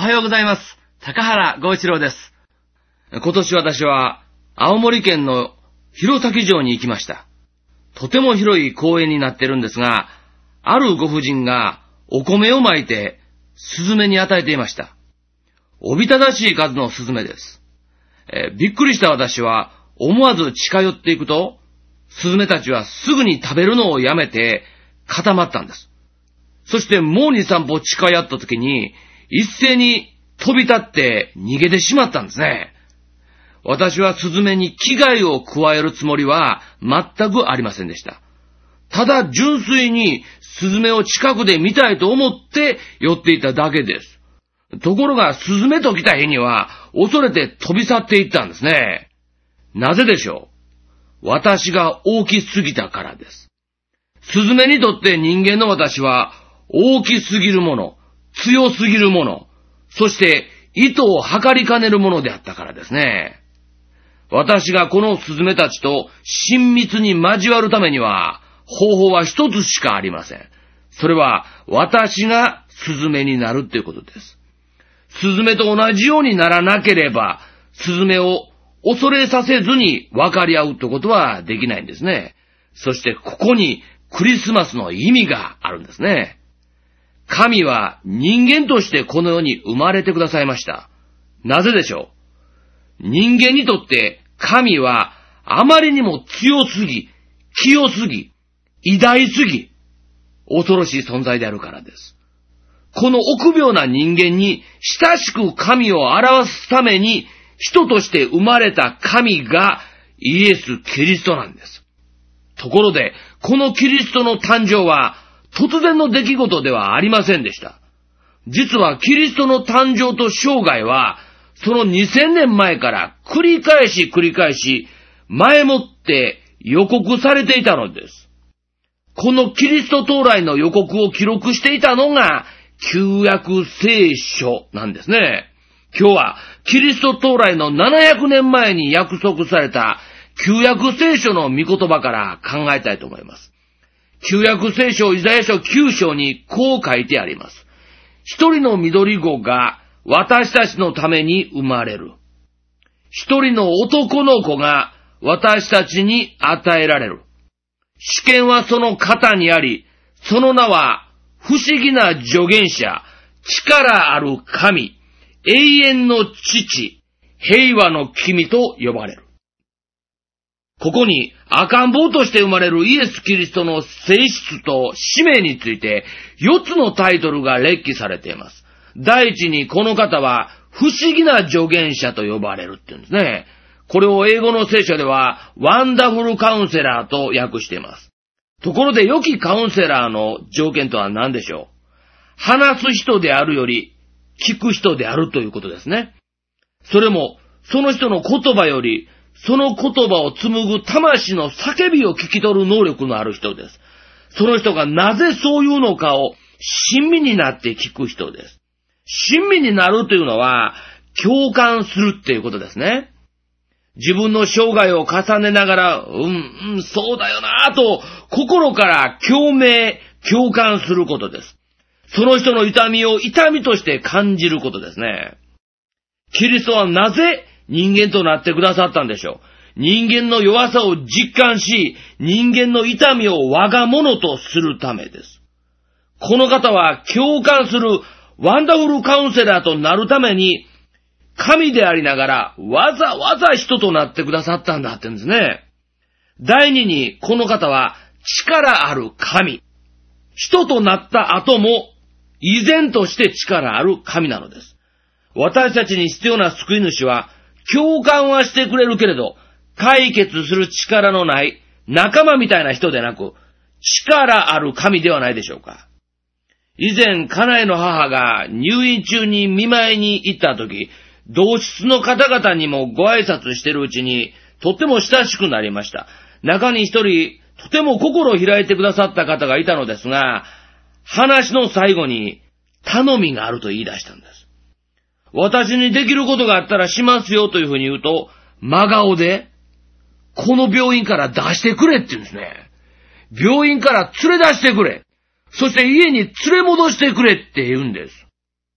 はようございます。高原剛一郎です。今年私は青森県の弘前城に行きました。とても広い公園になってるんですが、あるご婦人がお米をまいてスズメに与えていました。おびただしい数のスズメです。びっくりした私は思わず近寄っていくと、スズメたちはすぐに食べるのをやめて固まったんです。そしてもう2、3歩近寄った時に一斉に飛び立って逃げてしまったんですね。私はスズメに危害を加えるつもりは全くありませんでした。ただ純粋にスズメを近くで見たいと思って寄っていただけです。ところがスズメと来た日には恐れて飛び去っていったんですね。なぜでしょう？私が大きすぎたからです。スズメにとって人間の私は大きすぎるもの、強すぎるもの、そして意図を計りかねるものであったからですね。私がこのスズメたちと親密に交わるためには方法は一つしかありません。それは私がスズメになるということです。スズメと同じようにならなければ、スズメを恐れさせずに分かり合うということはできないんですね。そしてここにクリスマスの意味があるんですね。神は人間としてこの世に生まれてくださいました。なぜでしょう？人間にとって神はあまりにも強すぎ、清すぎ、偉大すぎ、恐ろしい存在であるからです。この臆病な人間に親しく神を表すために人として生まれた神がイエス・キリストなんです。ところで、このキリストの誕生は突然の出来事ではありませんでした。実はキリストの誕生と生涯はその2000年前から繰り返し前もって予告されていたのです。このキリスト到来の予告を記録していたのが旧約聖書なんですね。今日はキリスト到来の700年前に約束された旧約聖書の御言葉から考えたいと思います。旧約聖書イザヤ書9章にこう書いてあります。一人の緑子が私たちのために生まれる。一人の男の子が私たちに与えられる。主権はその肩にあり、その名は不思議な助言者、力ある神、永遠の父、平和の君と呼ばれる。ここに赤ん坊として生まれるイエス・キリストの性質と使命について4つのタイトルが列記されています。第一にこの方は不思議な助言者と呼ばれるって言うんですね。これを英語の聖書ではワンダフルカウンセラーと訳しています。ところで良きカウンセラーの条件とは何でしょう？話す人であるより聞く人であるということですね。それもその人の言葉よりその言葉を紡ぐ魂の叫びを聞き取る能力のある人です。その人がなぜそういうのかを親身になって聞く人です。親身になるというのは共感するっていうことですね。自分の生涯を重ねながら、そうだよなぁと心から共感することです。その人の痛みを痛みとして感じることですね。キリストはなぜ人間となってくださったんでしょう。人間の弱さを実感し、人間の痛みを我が物とするためです。この方は共感するワンダフルカウンセラーとなるために、神でありながらわざわざ人となってくださったんだって言うんですね。第二にこの方は力ある神。人となった後も依然として力ある神なのです。私たちに必要な救い主は共感はしてくれるけれど、解決する力のない仲間みたいな人でなく、力ある神ではないでしょうか。以前、家内の母が入院中に見舞いに行った時、同室の方々にもご挨拶しているうちに、とっても親しくなりました。中に一人、とても心を開いてくださった方がいたのですが、話の最後に、頼みがあると言い出したんです。私にできることがあったらしますよというふうに言うと、真顔で、この病院から出してくれって言うんですね。病院から連れ出してくれ。そして家に連れ戻してくれって言うんです。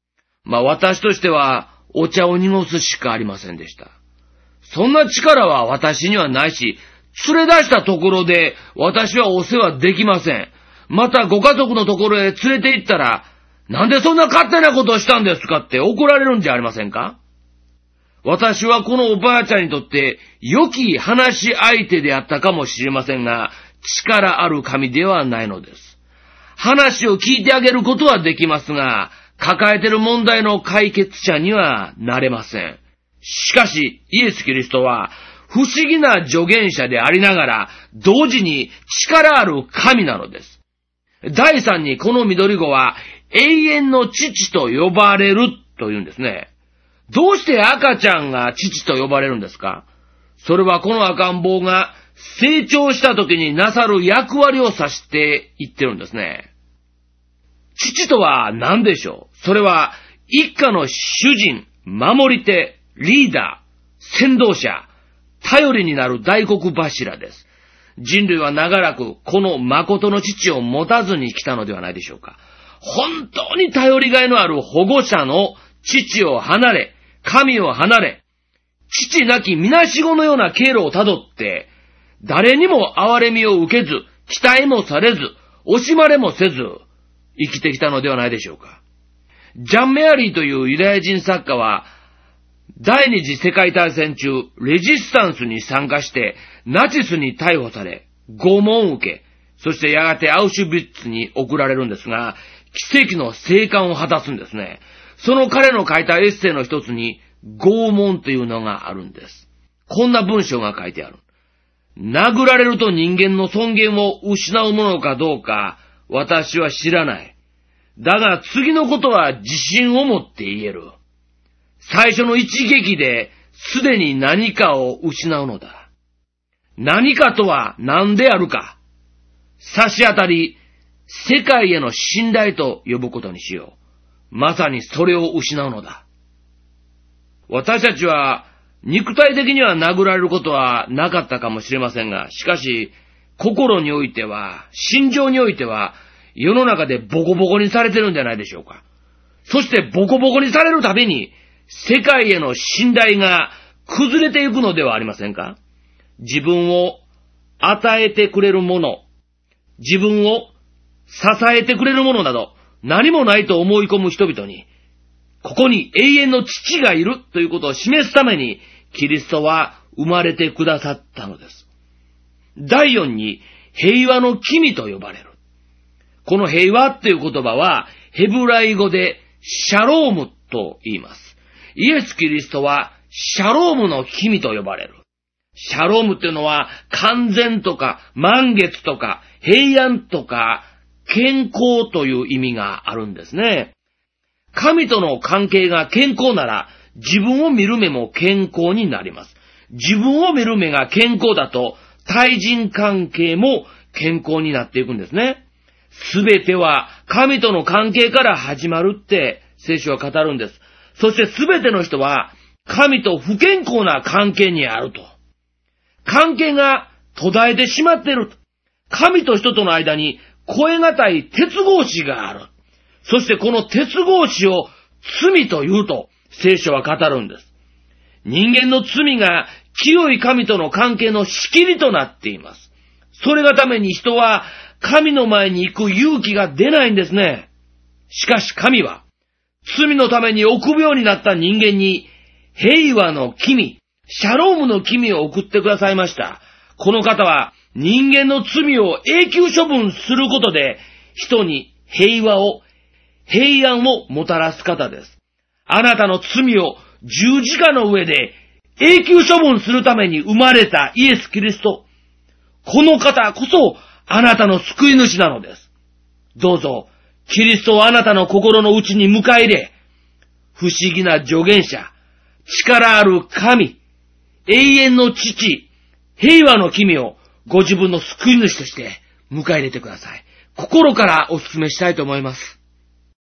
私としてはお茶を濁すしかありませんでした。そんな力は私にはないし、連れ出したところで私はお世話できません。またご家族のところへ連れて行ったら、なんでそんな勝手なことをしたんですかって怒られるんじゃありませんか？私はこのおばあちゃんにとって良き話し相手であったかもしれませんが、力ある神ではないのです。話を聞いてあげることはできますが、抱えている問題の解決者にはなれません。しかし、イエス・キリストは不思議な助言者でありながら、同時に力ある神なのです。第3にこの緑子は永遠の父と呼ばれるというんですね。どうして赤ちゃんが父と呼ばれるんですか？それはこの赤ん坊が成長した時になさる役割を指して言ってるんですね。父とは何でしょう？それは一家の主人、守り手、リーダー、先導者、頼りになる大黒柱です。人類は長らくこの誠の父を持たずに来たのではないでしょうか。本当に頼りがいのある保護者の父を離れ、神を離れ、父なきみなしごのような経路をたどって、誰にも憐れみを受けず、期待もされず、惜しまれもせず、生きてきたのではないでしょうか。ジャン・メアリーというユダヤ人作家は、第二次世界大戦中、レジスタンスに参加して、ナチスに逮捕され、拷問を受け、そしてやがてアウシュビッツに送られるんですが、奇跡の生還を果たすんですね。その彼の書いたエッセイの一つに、拷問というのがあるんです。こんな文章が書いてある。殴られると人間の尊厳を失うものかどうか、私は知らない。だが次のことは自信を持って言える。最初の一撃ですでに何かを失うのだ。何かとは何であるか。差し当たり、世界への信頼と呼ぶことにしよう。まさにそれを失うのだ。私たちは肉体的には殴られることはなかったかもしれませんが、しかし心においては、心情においては世の中でボコボコにされてるんじゃないでしょうか。そしてボコボコにされるたびに世界への信頼が崩れていくのではありませんか。自分を与えてくれるもの、自分を支えてくれるものなど何もないと思い込む人々に、ここに永遠の父がいるということを示すためにキリストは生まれてくださったのです。第4に平和の君と呼ばれる。この平和という言葉はヘブライ語でシャロームと言います。イエス・キリストはシャロームの君と呼ばれる。シャロームというのは完全とか満月とか平安とか健康という意味があるんですね。神との関係が健康なら自分を見る目も健康になります。自分を見る目が健康だと対人関係も健康になっていくんですね。すべては神との関係から始まるって聖書は語るんです。そしてすべての人は神と不健康な関係にあると。関係が途絶えてしまっていると。神と人との間に越え難い鉄格子がある。そしてこの鉄格子を罪というと聖書は語るんです。人間の罪が清い神との関係の仕切りとなっています。それがために人は神の前に行く勇気が出ないんですね。しかし神は罪のために臆病になった人間に平和の君、シャロームの君を送ってくださいました。この方は人間の罪を永久処分することで人に平安をもたらす方です。あなたの罪を十字架の上で永久処分するために生まれたイエス・キリスト。この方こそあなたの救い主なのです。どうぞ、キリストをあなたの心の内に迎え入れ、不思議な助言者、力ある神、永遠の父、平和の君をご自分の救い主として迎え入れてください。心からお勧めしたいと思います。